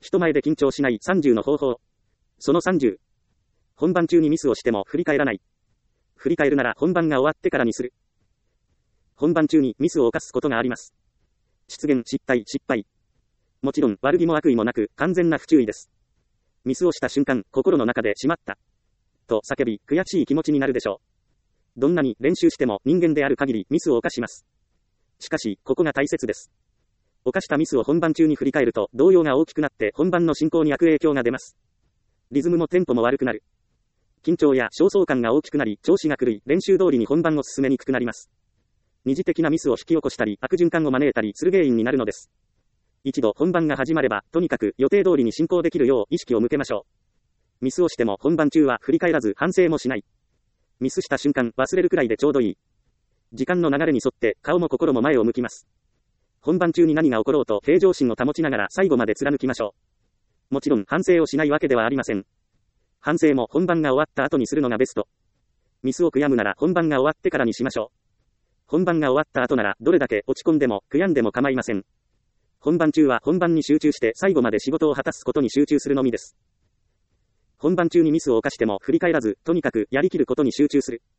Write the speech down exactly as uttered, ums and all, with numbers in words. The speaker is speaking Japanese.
人前で緊張しないさんじゅうの方法。そのさんじゅう。本番中にミスをしても振り返らない。振り返るなら本番が終わってからにする。本番中にミスを犯すことがあります。失言、失態、失敗。もちろん悪気も悪意もなく完全な不注意です。ミスをした瞬間、心の中でしまった。と叫び、悔しい気持ちになるでしょう。どんなに練習しても人間である限りミスを犯します。しかし、ここが大切です。犯したミスを本番中に振り返ると動揺が大きくなって本番の進行に悪影響が出ます。リズムもテンポも悪くなる。緊張や焦燥感が大きくなり、調子が狂い、練習通りに本番を進めにくくなります。二次的なミスを引き起こしたり、悪循環を招いたりする原因になるのです。一度本番が始まれば、とにかく予定通りに進行できるよう意識を向けましょう。ミスをしても本番中は振り返らず反省もしない。ミスした瞬間忘れるくらいでちょうどいい。時間の流れに沿って顔も心も前を向きます。本番中に何が起ころうと平常心を保ちながら最後まで貫きましょう。もちろん反省をしないわけではありません。反省も本番が終わった後にするのがベスト。ミスを悔やむなら本番が終わってからにしましょう。本番が終わった後ならどれだけ落ち込んでも悔やんでも構いません。本番中は本番に集中して最後まで仕事を果たすことに集中するのみです。本番中にミスを犯しても振り返らず、とにかくやりきることに集中する。